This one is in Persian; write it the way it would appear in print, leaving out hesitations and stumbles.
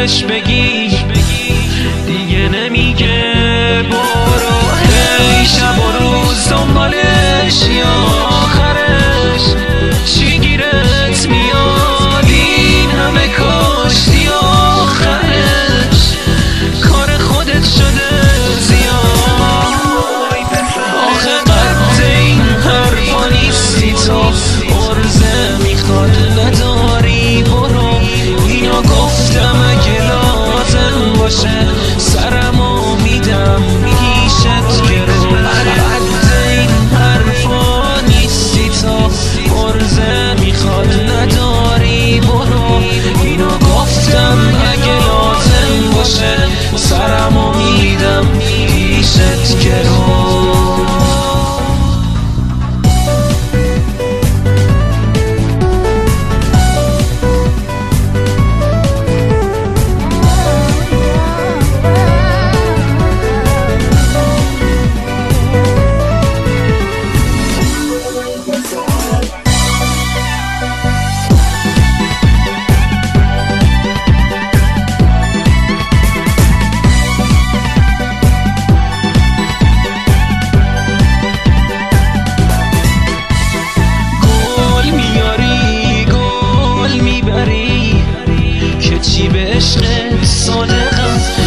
بهش بگی دیگه نمیگه برو. هی شب و روز دنبالش یا آخرش چی گیرت میاد این همه کاشتی آخرش کار خودت شده زیاد. آخه قد این حرفا نیستی تو عرضه میخواد نداری برو. اینو گفتم اگه لازم باشه سرمو میدم پیشت گرو. قد این حرفا نیستی تو عرضه میخواد نداری برو. اینو گفتم اگه لازم باشه سرمو میدم پیشت گرو. چی به عشقت صادقم